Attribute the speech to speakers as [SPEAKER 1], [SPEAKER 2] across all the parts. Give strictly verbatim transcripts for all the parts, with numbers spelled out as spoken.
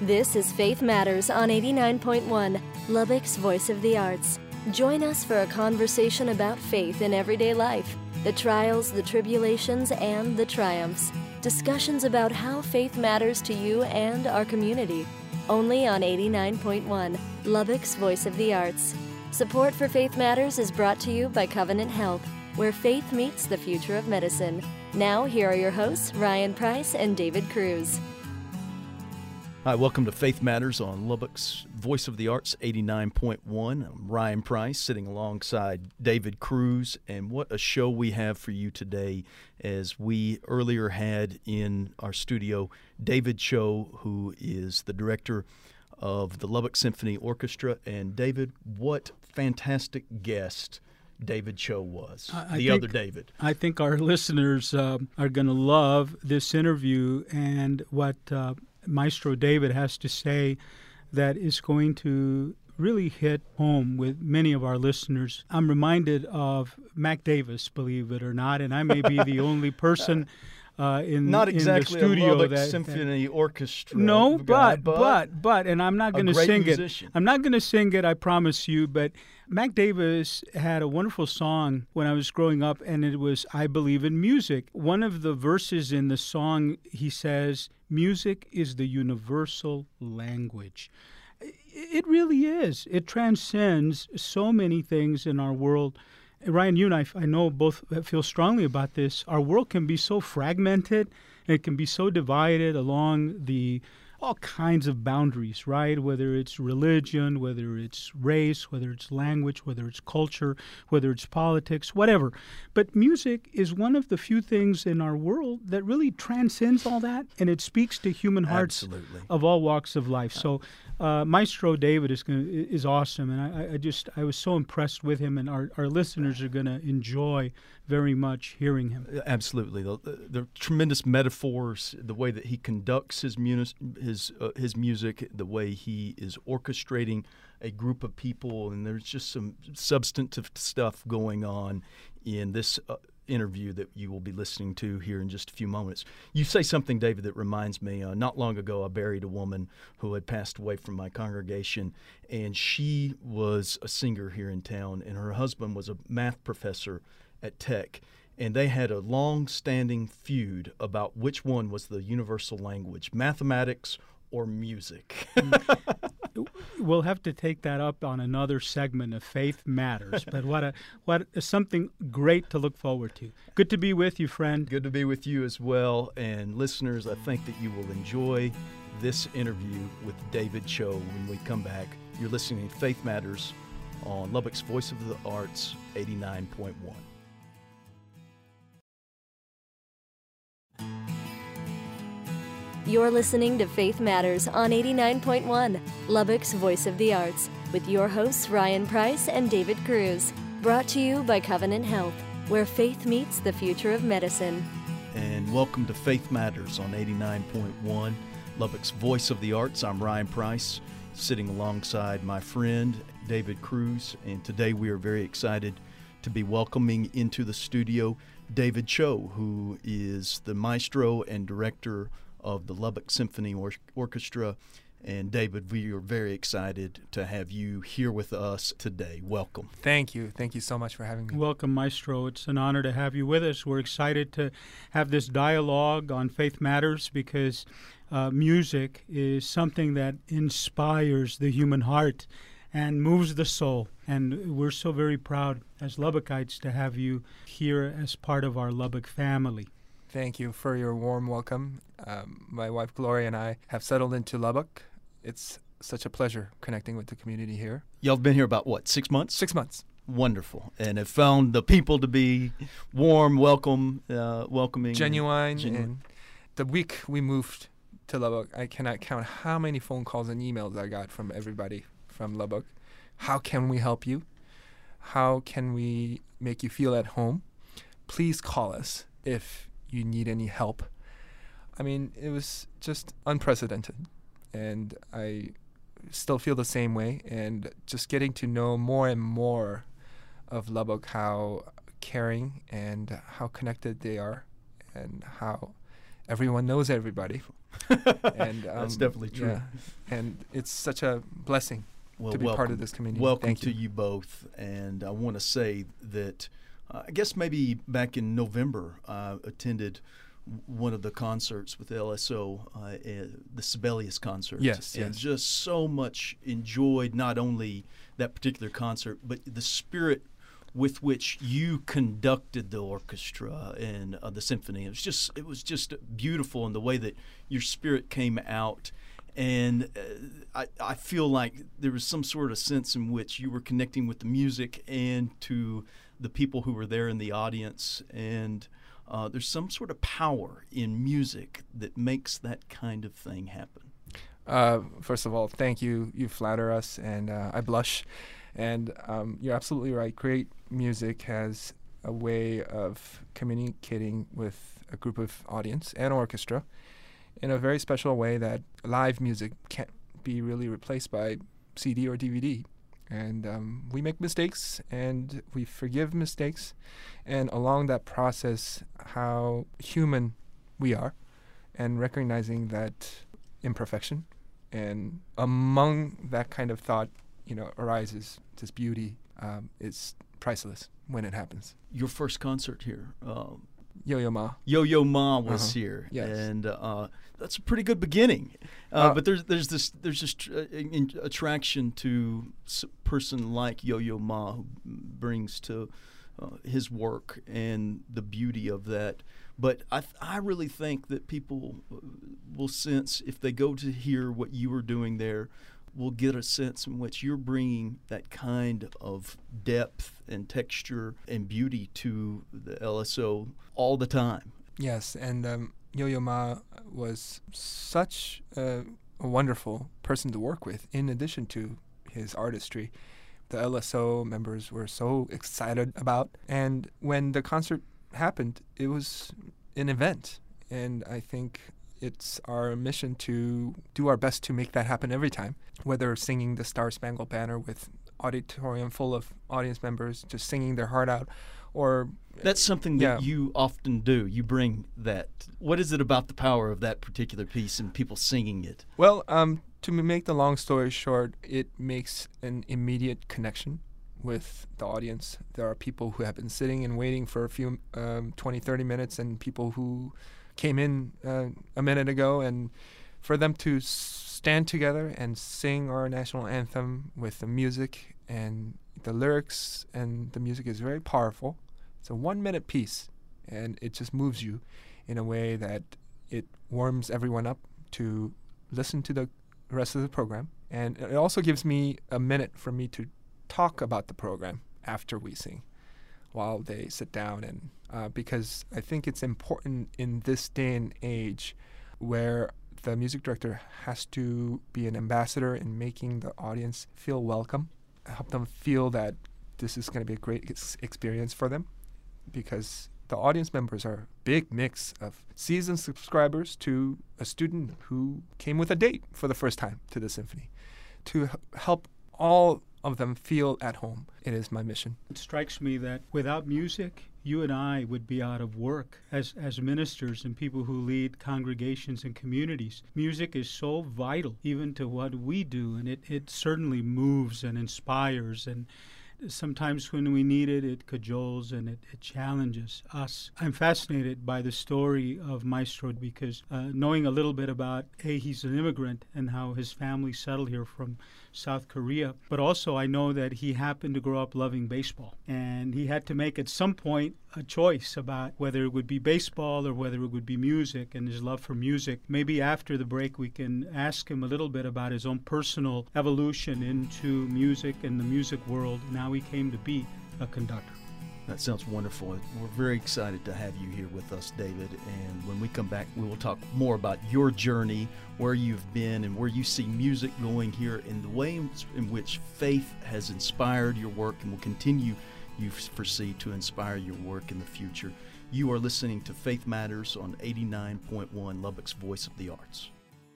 [SPEAKER 1] This is Faith Matters on eighty-nine point one, Lubbock's Voice of the Arts. Join us for a conversation about faith in everyday life, the trials, the tribulations, and the triumphs. Discussions about how faith matters to you and our community. Only on eighty-nine point one, Lubbock's Voice of the Arts. Support for Faith Matters is brought to you by Covenant Health, where faith meets the future of medicine. Now, here are your hosts, Ryan Price and David Cruz.
[SPEAKER 2] Hi, welcome to Faith Matters on Lubbock's Voice of the Arts, eighty-nine point one. I'm Ryan Price, sitting alongside David Cruz, and what a show we have for you today, as we earlier had in our studio David Cho, who is the director of the Lubbock Symphony Orchestra. And David, what fantastic guest David Cho was,
[SPEAKER 3] I
[SPEAKER 2] the
[SPEAKER 3] think,
[SPEAKER 2] other David.
[SPEAKER 3] I think our listeners uh, are going to love this interview and what uh, Maestro David has to say that is going to really hit home with many of our listeners. I'm reminded of Mac Davis, believe it or not, and I may be the only person uh, in,
[SPEAKER 2] not
[SPEAKER 3] in
[SPEAKER 2] exactly
[SPEAKER 3] the studio
[SPEAKER 2] a Lubbock
[SPEAKER 3] that,
[SPEAKER 2] Symphony
[SPEAKER 3] that,
[SPEAKER 2] Orchestra
[SPEAKER 3] No,
[SPEAKER 2] guy,
[SPEAKER 3] but, but, but, and I'm not going to sing
[SPEAKER 2] musician.
[SPEAKER 3] it. I'm not going to sing it, I promise you, but Mac Davis had a wonderful song when I was growing up, and it was I Believe in Music. One of the verses in the song, he says, music is the universal language. It really is. It transcends so many things in our world. Ryan, you and I, I know both feel strongly about this. Our world can be so fragmented. It can be so divided along the all kinds of boundaries, right? Whether it's religion, whether it's race, whether it's language, whether it's culture, whether it's politics, whatever. But music is one of the few things in our world that really transcends all that, and it speaks to human hearts
[SPEAKER 2] Absolutely.
[SPEAKER 3] of all walks of life. So uh, Maestro David is gonna, is awesome, and I, I just I was so impressed with him, and our, our listeners are going to enjoy very much hearing him.
[SPEAKER 2] Absolutely. The, the tremendous metaphors, the way that he conducts his munis, his uh, his music, the way he is orchestrating a group of people, and there's just some substantive stuff going on in this uh, interview that you will be listening to here in just a few moments. You say something, David, that reminds me, uh, not long ago I buried a woman who had passed away from my congregation, and she was a singer here in town, and her husband was a math professor at Tech, and they had a long-standing feud about which one was the universal language, mathematics or music.
[SPEAKER 3] We'll have to take that up on another segment of Faith Matters, but what a what a, something great to look forward to. Good to be with you, friend.
[SPEAKER 2] Good to be with you as well, and listeners, I think that you will enjoy this interview with David Cho when we come back. You're listening to Faith Matters on Lubbock's Voice of the Arts, eighty-nine point one.
[SPEAKER 1] You're listening to Faith Matters on eighty-nine point one, Lubbock's Voice of the Arts, with your hosts Ryan Price and David Cruz. Brought to you by Covenant Health, where faith meets the future of medicine.
[SPEAKER 2] And welcome to Faith Matters on eighty-nine point one, Lubbock's Voice of the Arts. I'm Ryan Price, sitting alongside my friend David Cruz, and today we are very excited to be welcoming into the studio David Cho, who is the maestro and director of the Lubbock Symphony Or- Orchestra. And David, we are very excited to have you here with us today. Welcome.
[SPEAKER 4] Thank you. Thank you so much for having me.
[SPEAKER 3] Welcome, Maestro. It's an honor to have you with us. We're excited to have this dialogue on Faith Matters because uh, music is something that inspires the human heart and moves the soul. And we're so very proud as Lubbockites to have you here as part of our Lubbock family.
[SPEAKER 4] Thank you for your warm welcome. Um, my wife Gloria and I have settled into Lubbock. It's such a pleasure connecting with the community here.
[SPEAKER 2] Y'all have been here about, what, six months?
[SPEAKER 4] Six months.
[SPEAKER 2] Wonderful. And have found the people to be warm, welcome, uh, welcoming.
[SPEAKER 4] Genuine.
[SPEAKER 2] Genuine.
[SPEAKER 4] And the week we moved to Lubbock, I cannot count how many phone calls and emails I got from everybody from Lubbock. How can we help you? How can we make you feel at home? Please call us if you need any help. I mean, it was just unprecedented, and I still feel the same way. And just getting to know more and more of Lubbock, how caring and how connected they are, and how everyone knows everybody. And um,
[SPEAKER 2] That's definitely true.
[SPEAKER 4] Yeah. And it's such a blessing
[SPEAKER 2] Well,
[SPEAKER 4] to be
[SPEAKER 2] welcome.
[SPEAKER 4] part of this community.
[SPEAKER 2] Welcome
[SPEAKER 4] Thank
[SPEAKER 2] to
[SPEAKER 4] you.
[SPEAKER 2] you both. And I want to say that uh, I guess maybe back in November, I attended one of the concerts with L S O, uh, uh, the Sibelius concert.
[SPEAKER 4] Yes,
[SPEAKER 2] and
[SPEAKER 4] yes.
[SPEAKER 2] just so much enjoyed not only that particular concert, but the spirit with which you conducted the orchestra and uh, the symphony. It was just it was just beautiful in the way that your spirit came out. And uh, I, I feel like there was some sort of sense in which you were connecting with the music and to the people who were there in the audience. And uh, there's some sort of power in music that makes that kind of thing happen.
[SPEAKER 4] Uh, first of all, thank you. You flatter us, and uh, I blush. And um, you're absolutely right. Great music has a way of communicating with a group of audience and orchestra in a very special way that live music can't be really replaced by C D or D V D. And um, we make mistakes, and we forgive mistakes. And along that process, how human we are, and recognizing that imperfection. And among that kind of thought, you know, arises this beauty. Um, it's priceless when it happens.
[SPEAKER 2] Your first concert here, uh,
[SPEAKER 4] Yo-Yo Ma.
[SPEAKER 2] Yo-Yo Ma was
[SPEAKER 4] Uh-huh.
[SPEAKER 2] here,
[SPEAKER 4] Yes.
[SPEAKER 2] and uh, that's a pretty good beginning. Uh,
[SPEAKER 4] Uh,
[SPEAKER 2] but there's there's this there's this tr- uh, in- attraction to a person like Yo-Yo Ma who brings to uh, his work and the beauty of that. But I th- I really think that people will sense if they go to hear what you were doing there, will get a sense in which you're bringing that kind of depth and texture and beauty to the L S O all the time.
[SPEAKER 4] Yes, and um, Yo-Yo Ma was such a, a wonderful person to work with, in addition to his artistry. The L S O members were so excited about. And when the concert happened, it was an event. And I think it's our mission to do our best to make that happen every time, whether singing the Star Spangled Banner with auditorium full of audience members just singing their heart out, or
[SPEAKER 2] That's something that
[SPEAKER 4] Yeah.
[SPEAKER 2] you often do. You bring that. What is it about the power of that particular piece and people singing it?
[SPEAKER 4] Well, um, to m- make the long story short, it makes an immediate connection with the audience. There are people who have been sitting and waiting for a few um, twenty, thirty minutes, and people who came in uh, a minute ago, and for them to s- stand together and sing our national anthem with the music and the lyrics, and the music is very powerful. It's a one-minute piece, and it just moves you in a way that it warms everyone up to listen to the rest of the program. And it also gives me a minute for me to talk about the program after we sing, while they sit down. And uh, because I think it's important in this day and age where the music director has to be an ambassador in making the audience feel welcome, help them feel that this is going to be a great ex- experience for them, because the audience members are a big mix of seasoned subscribers to a student who came with a date for the first time to the symphony. To h- help all of them feel at home, it is my mission.
[SPEAKER 3] It strikes me that without music, you and I would be out of work as, as ministers and people who lead congregations and communities. Music is so vital even to what we do, and it, it certainly moves and inspires, and sometimes when we need it, it cajoles and it, it challenges us. I'm fascinated by the story of Maestro because uh, knowing a little bit about, A, he's an immigrant and how his family settled here from South Korea, but also I know that he happened to grow up loving baseball, and he had to make at some point a choice about whether it would be baseball or whether it would be music, and his love for music. Maybe after the break we can ask him a little bit about his own personal evolution into music and the music world and how he came to be a conductor.
[SPEAKER 2] That sounds wonderful. We're very excited to have you here with us, David. And when we come back, we will talk more about your journey, where you've been, and where you see music going here, and the way in, in which faith has inspired your work and will continue, you foresee, to inspire your work in the future. You are listening to Faith Matters on eighty-nine point one, Lubbock's Voice of the Arts.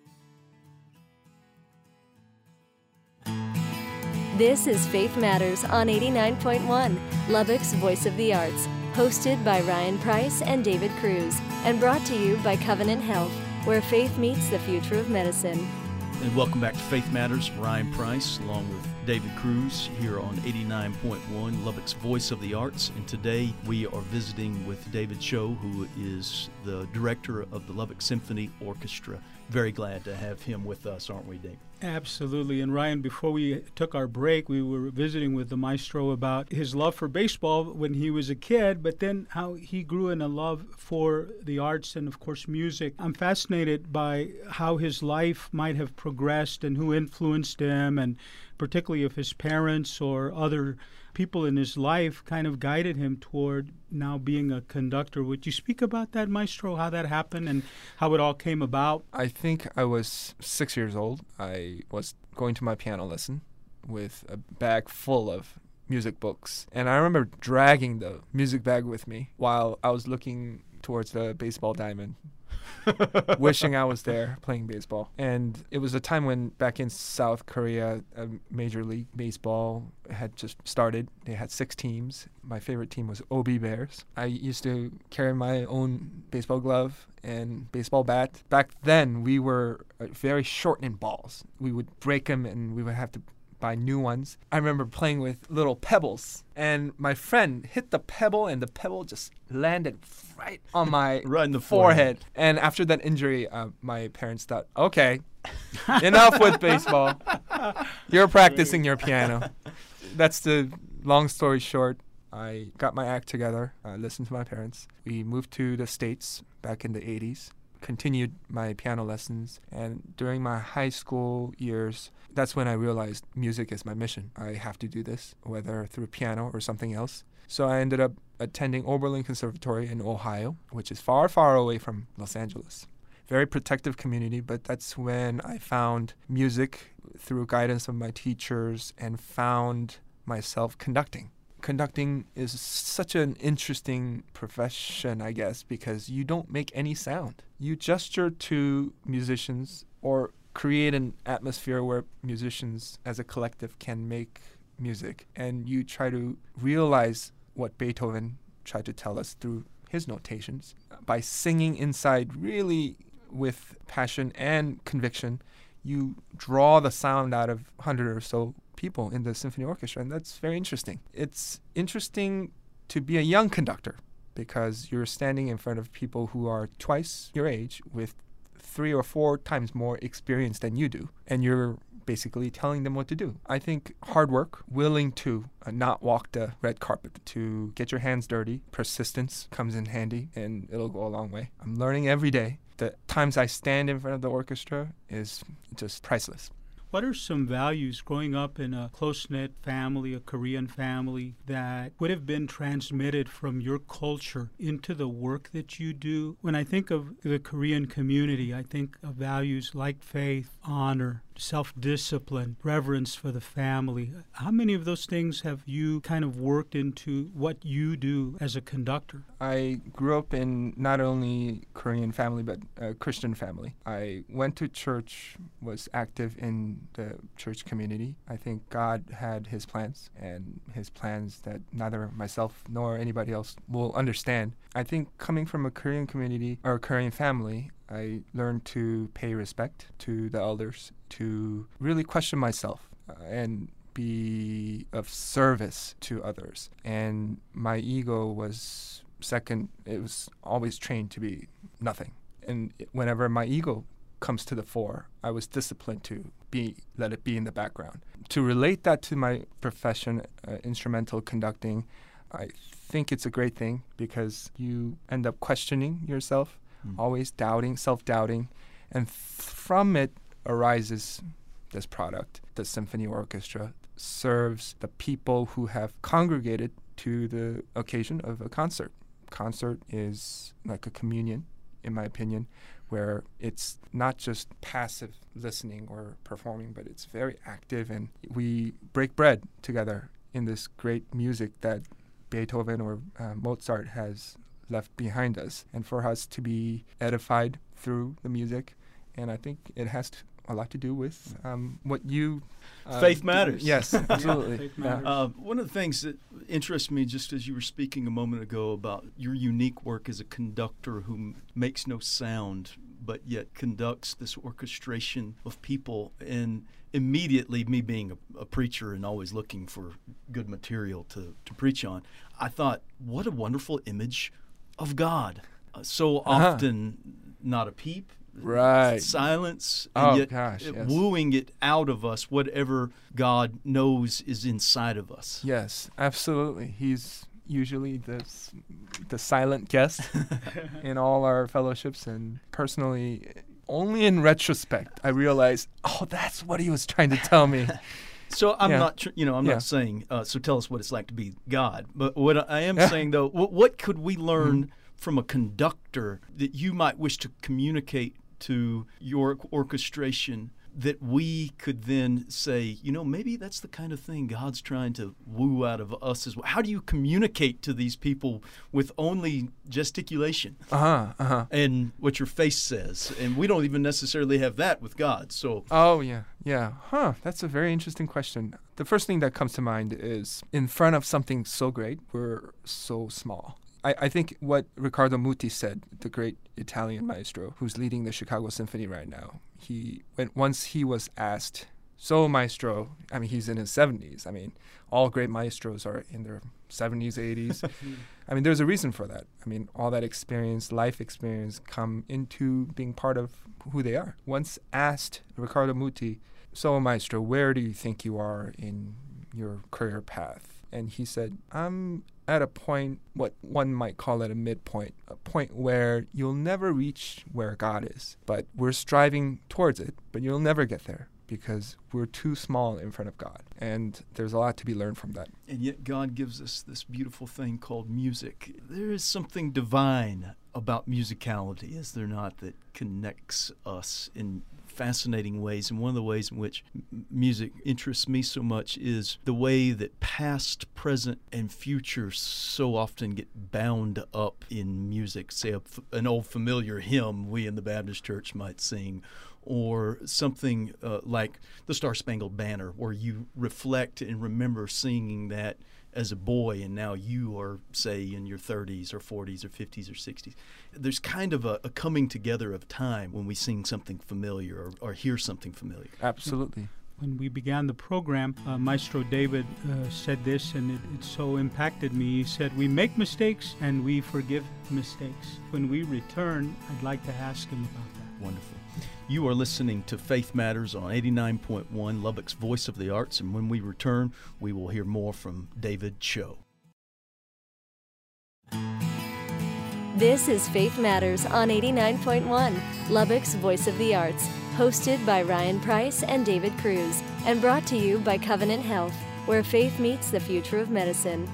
[SPEAKER 1] This is Faith Matters on eighty-nine point one, Lubbock's Voice of the Arts, hosted by Ryan Price and David Cruz, and brought to you by Covenant Health. where faith meets the future of medicine.
[SPEAKER 2] And welcome back to Faith Matters. Ryan Price along with David Cruz here on eighty-nine point one, Lubbock's Voice of the Arts. And today we are visiting with David Cho, who is the director of the Lubbock Symphony Orchestra. Very glad to have him with us, aren't we, Dave?
[SPEAKER 3] Absolutely. And Ryan, before we took our break, we were visiting with the maestro about his love for baseball when he was a kid, but then how he grew in a love for the arts and, of course, music. I'm fascinated by how his life might have progressed and who influenced him, and particularly if his parents or other people in his life kind of guided him toward now being a conductor. Would you speak about that, maestro, how that happened and how it all came about?
[SPEAKER 4] I think I was six years old. I was going to my piano lesson with a bag full of music books. And I remember dragging the music bag with me while I was looking towards the baseball diamond, wishing I was there playing baseball. And it was a time when back in South Korea, uh, Major League Baseball had just started. They had six teams. My favorite team was Obi Bears. I used to carry my own baseball glove and baseball bat. Back then, we were uh, very short in balls. We would break them and we would have to buy new ones. I remember playing with little pebbles, and my friend hit the pebble, and the pebble just landed right on my
[SPEAKER 2] right in the
[SPEAKER 4] forehead.
[SPEAKER 2] forehead.
[SPEAKER 4] And after that injury, uh, my parents thought, okay, enough with baseball. You're practicing your piano. That's the long story short. I got my act together. I listened to my parents. We moved to the States back in the eighties. Continued my piano lessons, and during my high school years, that's when I realized music is my mission. I have to do this, whether through piano or something else. So I ended up attending Oberlin Conservatory in Ohio, which is far, far away from Los Angeles. Very protective community, but that's when I found music through guidance of my teachers and found myself conducting. Conducting is such an interesting profession, I guess, because you don't make any sound. You gesture to musicians or create an atmosphere where musicians as a collective can make music. And you try to realize what Beethoven tried to tell us through his notations by singing inside really with passion and conviction. You draw the sound out of a hundred or so people in the symphony orchestra, and that's very interesting. It's interesting to be a young conductor because you're standing in front of people who are twice your age with three or four times more experience than you do, and you're basically telling them what to do. I think hard work, willing to uh, not walk the red carpet, to get your hands dirty, persistence comes in handy, and it'll go a long way. I'm learning every day. The times I stand in front of the orchestra is just priceless.
[SPEAKER 3] What are some values growing up in a close-knit family, a Korean family, that would have been transmitted from your culture into the work that you do? When I think of the Korean community, I think of values like faith, honor, self-discipline, reverence for the family. How many of those things have you kind of worked into what you do as a conductor?
[SPEAKER 4] I grew up in not only Korean family, but a Christian family. I went to church, was active in the church community. I think God had his plans, and his plans that neither myself nor anybody else will understand. I think coming from a Korean community or a Korean family, I learned to pay respect to the elders, to really question myself uh, and be of service to others. And my ego was second. It was always trained to be nothing. And whenever my ego comes to the fore, I was disciplined to be let it be in the background. To relate that to my profession, uh, instrumental conducting, I think it's a great thing because you end up questioning yourself, mm. always doubting, self-doubting, and th- from it arises this product. The symphony orchestra serves the people who have congregated to the occasion of a concert. Concert is like a communion, in my opinion, where it's not just passive listening or performing, but it's very active, and we break bread together in this great music that Beethoven or uh, Mozart has left behind us, and for us to be edified through the music. And I think it has to, a lot to do with um, what you... Uh,
[SPEAKER 2] Faith matters.
[SPEAKER 4] Do. Yes, absolutely.
[SPEAKER 3] Faith matters.
[SPEAKER 4] Yeah.
[SPEAKER 2] Uh, one of the things that interests me, just as you were speaking a moment ago about your unique work as a conductor who m- makes no sound, but yet conducts this orchestration of people. And immediately, me being a, a preacher and always looking for good material to, to preach on, I thought, what a wonderful image of God. Uh, so
[SPEAKER 4] Uh-huh.
[SPEAKER 2] often, not a peep,
[SPEAKER 4] Right.
[SPEAKER 2] silence, and
[SPEAKER 4] Oh,
[SPEAKER 2] yet
[SPEAKER 4] gosh,
[SPEAKER 2] it-
[SPEAKER 4] yes.
[SPEAKER 2] wooing it out of us, whatever God knows is inside of us.
[SPEAKER 4] Yes, absolutely. He's usually the s- the silent guest in all our fellowships, and personally, only in retrospect, I realized, oh, that's what he was trying to tell me.
[SPEAKER 2] So I'm
[SPEAKER 4] Yeah.
[SPEAKER 2] not, tr- you know, I'm
[SPEAKER 4] Yeah.
[SPEAKER 2] not saying. Uh, so tell us what it's like to be God. But what I am
[SPEAKER 4] Yeah.
[SPEAKER 2] saying, though, what, what could we learn
[SPEAKER 4] Mhm.
[SPEAKER 2] from a conductor that you might wish to communicate to your orchestration that we could then say, you know, maybe that's the kind of thing God's trying to woo out of us as well. How do you communicate to these people with only gesticulation
[SPEAKER 4] Uh huh. Uh huh.
[SPEAKER 2] and what your face says? And we don't even necessarily have that with God. So
[SPEAKER 4] Oh, yeah. Yeah. Huh. That's a very interesting question. The first thing that comes to mind is in front of something so great, we're so small. I, I think what Riccardo Muti said, the great Italian maestro who's leading the Chicago Symphony right now, he when once he was asked, so maestro, I mean, he's in his seventies. I mean, all great maestros are in their seventies, eighties. I mean, there's a reason for that. I mean, all that experience, life experience, come into being part of who they are. Once asked Riccardo Muti, so maestro, where do you think you are in your career path? And he said, I'm at a point, what one might call it a midpoint, a point where you'll never reach where God is, but we're striving towards it, but you'll never get there because we're too small in front of God. And there's a lot to be learned from that.
[SPEAKER 2] And yet God gives us this beautiful thing called music. There is something divine about musicality, is there not, that connects us in fascinating ways. And one of the ways in which m- music interests me so much is the way that past, present, and future so often get bound up in music. Say a f- an old familiar hymn we in the Baptist Church might sing, or something uh, like the Star Spangled Banner, where you reflect and remember singing that as a boy, and now you are, say, in your thirties or forties or fifties or sixties. There's kind of a, a coming together of time when we sing something familiar or, or hear something familiar.
[SPEAKER 4] Absolutely.
[SPEAKER 3] When we began the program, uh, Maestro David uh, said this, and it, it so impacted me. He said, we make mistakes and we forgive mistakes. When we return, I'd like to ask him about that.
[SPEAKER 2] Wonderful. You are listening to Faith Matters on eighty-nine point one, Lubbock's Voice of the Arts, and when we return, we will hear more from David Cho.
[SPEAKER 1] This is Faith Matters on eighty-nine point one, Lubbock's Voice of the Arts, hosted by Ryan Price and David Cruz, and brought to you by Covenant Health, where faith meets the future of medicine.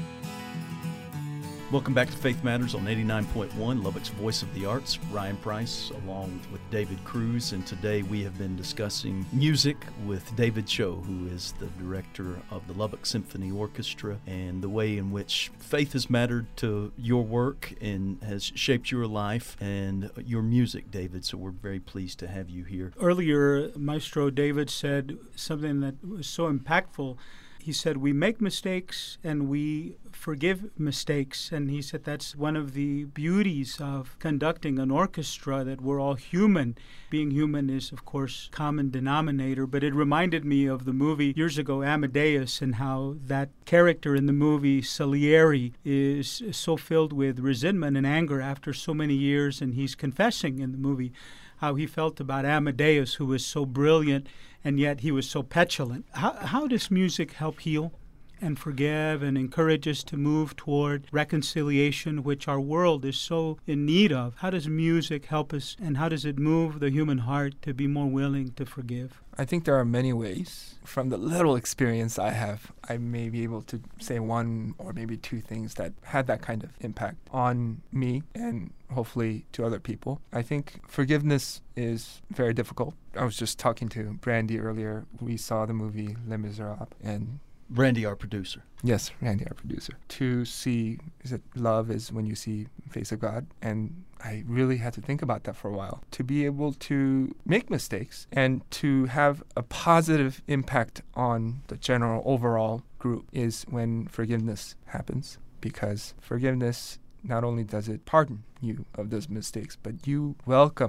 [SPEAKER 2] Welcome back to Faith Matters on eighty-nine point one, Lubbock's Voice of the Arts. Ryan Price along with David Cruz, and today we have been discussing music with David Cho, who is the director of the Lubbock Symphony Orchestra, and the way in which faith has mattered to your work and has shaped your life and your music, David. So we're very pleased to have you here.
[SPEAKER 3] Earlier, Maestro David said something that was so impactful. He said, we make mistakes and we forgive mistakes. And he said that's one of the beauties of conducting an orchestra, that we're all human. Being human is, of course, common denominator. But it reminded me of the movie years ago, Amadeus, and how that character in the movie, Salieri, is so filled with resentment and anger after so many years. And he's confessing in the movie how he felt about Amadeus, who was so brilliant, and yet he was so petulant. How, how does music help heal and forgive and encourage us to move toward reconciliation, which our world is so in need of? How does music help us, and how does it move the human heart to be more willing to forgive?
[SPEAKER 4] I think there are many ways. From the little experience I have, I may be able to say one or maybe two things that had that kind of impact on me and hopefully to other people. I think forgiveness is very difficult. I was just talking to Brandy earlier. We saw the movie Les Miserables, and
[SPEAKER 2] Randy, our producer.
[SPEAKER 4] yes, Randy, our producer, to see, is it love is when you see the face of God? And I really had to think about that for a while. To be able to make mistakes and to have a positive impact on the general overall group is when forgiveness happens, because forgiveness, not only does it pardon you of those mistakes, but you welcome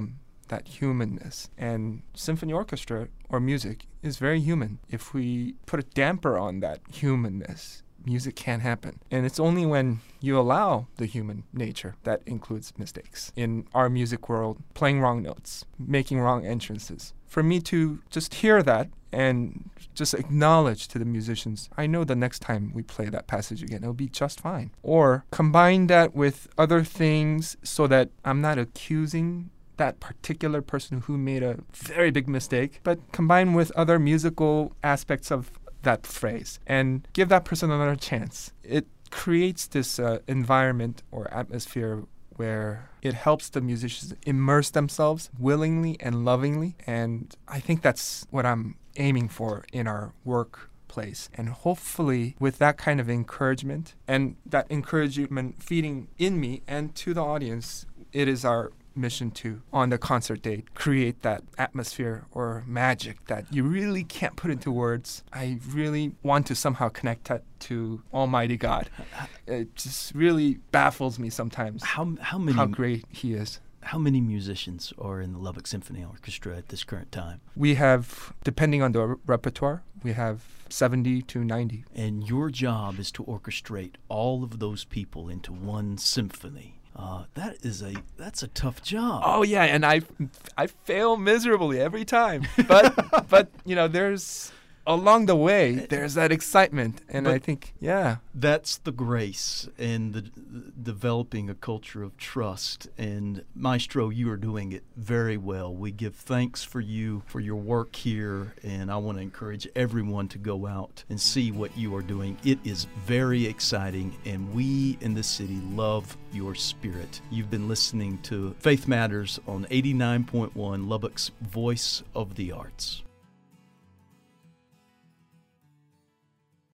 [SPEAKER 4] that humanness. And symphony orchestra or music is very human. If we put a damper on that humanness, music can't happen. And it's only when you allow the human nature that includes mistakes. In our music world, playing wrong notes, making wrong entrances. For me to just hear that and just acknowledge to the musicians, I know the next time we play that passage again, it'll be just fine. Or combine that with other things so that I'm not accusing that particular person who made a very big mistake, but combine with other musical aspects of that phrase and give that person another chance. It creates this uh, environment or atmosphere where it helps the musicians immerse themselves willingly and lovingly. And I think that's what I'm aiming for in our workplace. And hopefully with that kind of encouragement and that encouragement feeding in me and to the audience, it is our mission to, on the concert day, create that atmosphere or magic that you really can't put into words. I really want to somehow connect that to Almighty God. It just really baffles me sometimes
[SPEAKER 2] How how many
[SPEAKER 4] how great He is.
[SPEAKER 2] how many musicians are in the Lubbock Symphony Orchestra at this current time?
[SPEAKER 4] We have, depending on the re- repertoire, we have seventy to ninety.
[SPEAKER 2] And your job is to orchestrate all of those people into one symphony. Uh, that is a that's a tough job.
[SPEAKER 4] Oh yeah, and I I fail miserably every time. But but you know, there's along the way there's that excitement, and
[SPEAKER 2] But
[SPEAKER 4] I think yeah,
[SPEAKER 2] That's the grace and the, the developing a culture of trust. And Maestro, you are doing it very well. We give thanks for you, for your work here, and I want to encourage everyone to go out and see what you are doing. It is very exciting, and we in the city love your spirit. You've been listening to Faith Matters on eighty-nine point one, Lubbock's Voice of the Arts.